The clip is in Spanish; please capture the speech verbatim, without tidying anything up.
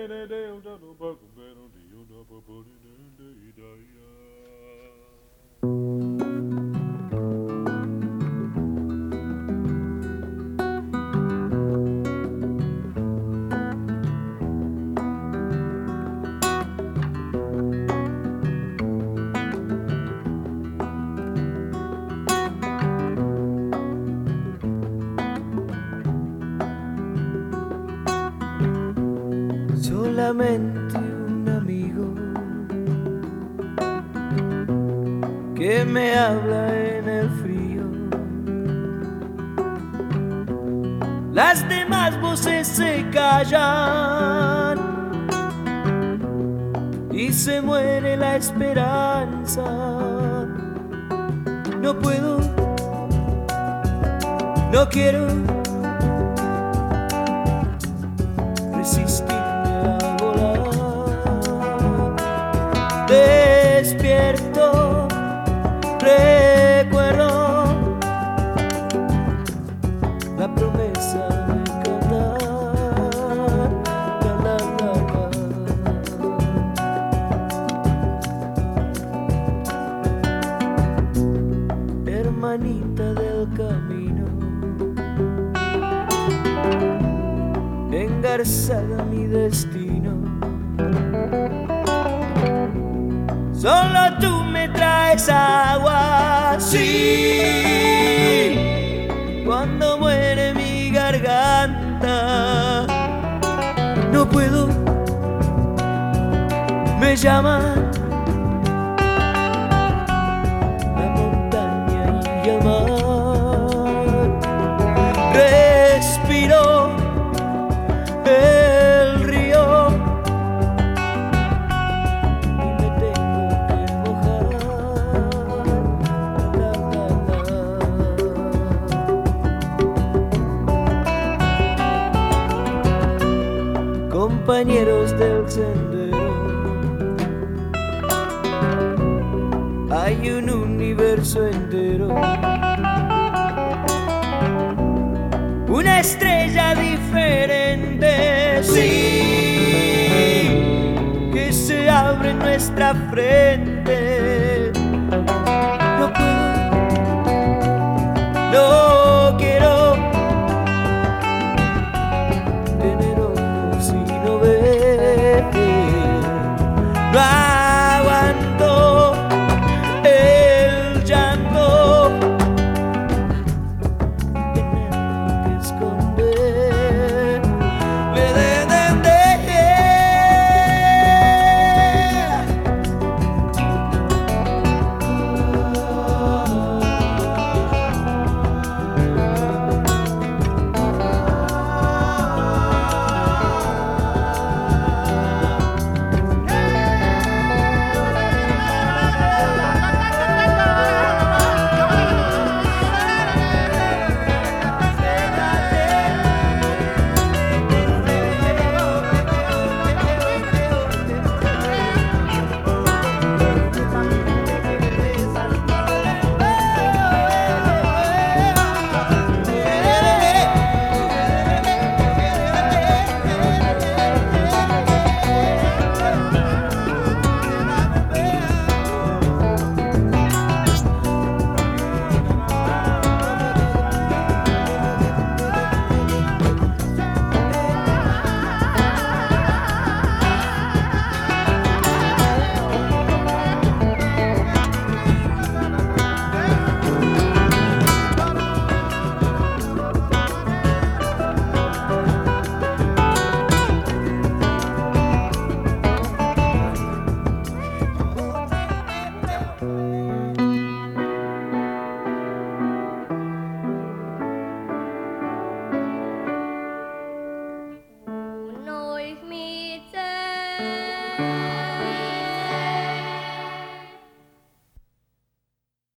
Solamente un amigo que me habla en el frío. Las demás voces se callan y se muere la esperanza. No puedo, no quiero resistirme a volar. Despierto, recuerdo la promesa de cantar. La, la, la, la. Hermanita del camino, engarzada mi destino. Solo tú me traes agua, sí, cuando muere mi garganta. No puedo, me llaman la montaña y el mar. Respiro el río y me tengo que mojar. La, la, la. Compañeros del sendero, hay un universo entero, una estrella diferente, sí, que se abre en nuestra frente. No puedo, no